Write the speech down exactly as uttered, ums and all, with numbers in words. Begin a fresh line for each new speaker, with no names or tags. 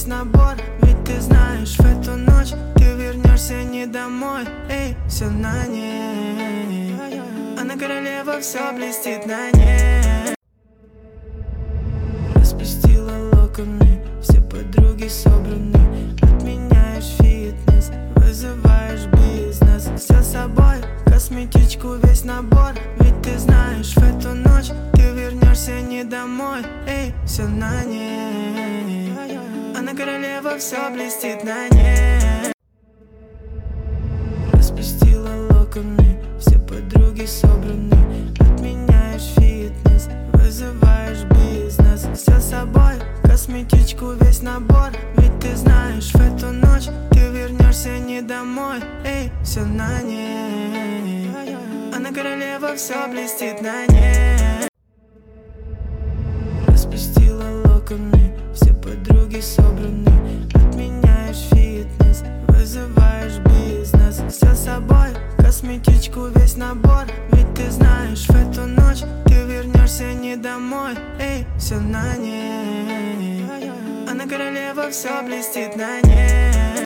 набор. Ведь ты знаешь, в эту ночь ты вернешься не домой. Эй, все на ней, она королева, все блестит на ней. Распустила локоны, все подруги собраны. Отменяешь фитнес, вызываешь бизнес. Все с собой, косметичку, весь набор. Ведь ты знаешь, в эту ночь ты вернешься не домой. Эй, все на ней, она королева, все блестит на ней. Распустила локоны, все подруги собраны. Отменяешь фитнес, вызываешь бизнес. Все с собой, косметичку, весь набор. Ведь ты знаешь, в эту ночь ты вернешься не домой. Эй, все на ней, она королева, все блестит на ней. Распустила локоны, все подруги собраны. Отменяешь фитнес, вызываешь бизнес. Все с собой, косметичку, весь набор. Ведь ты знаешь, в эту ночь ты вернешься не домой. Эй, все на ней, она королева, все блестит на ней.